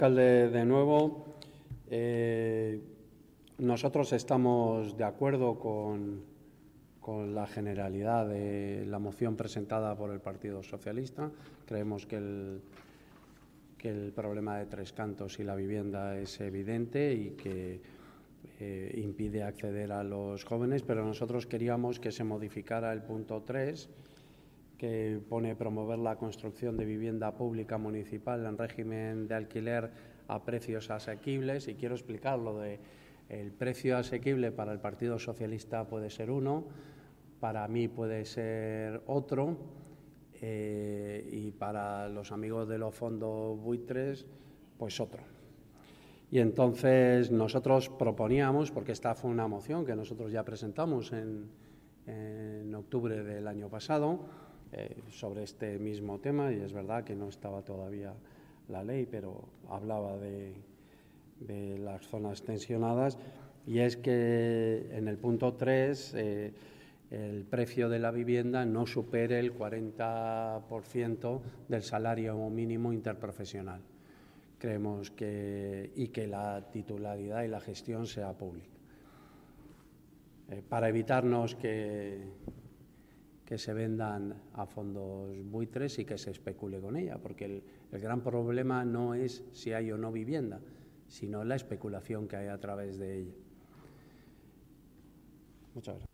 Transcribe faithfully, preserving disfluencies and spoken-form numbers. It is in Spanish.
Alcalde, de nuevo, eh, nosotros estamos de acuerdo con, con la generalidad de la moción presentada por el Partido Socialista. Creemos que el, que el problema de Tres Cantos y la vivienda es evidente y que eh, impide acceder a los jóvenes, pero nosotros queríamos que se modificara el punto tres, que pone promover la construcción de vivienda pública municipal en régimen de alquiler a precios asequibles. Y quiero explicar lo de el precio asequible. Para el Partido Socialista puede ser uno, para mí puede ser otro, eh, y para los amigos de los fondos buitres, pues otro. Y entonces nosotros proponíamos, porque esta fue una moción que nosotros ya presentamos en, en octubre del año pasado, Eh, sobre este mismo tema, y es verdad que no estaba todavía la ley, pero hablaba de, de las zonas tensionadas, y es que en el punto tres eh, el precio de la vivienda no supere el cuarenta por ciento del salario mínimo interprofesional. Creemos que, y que la titularidad y la gestión sea pública. Eh, para evitarnos que que se vendan a fondos buitres y que se especule con ella, porque el, el gran problema no es si hay o no vivienda, sino la especulación que hay a través de ella. Muchas gracias.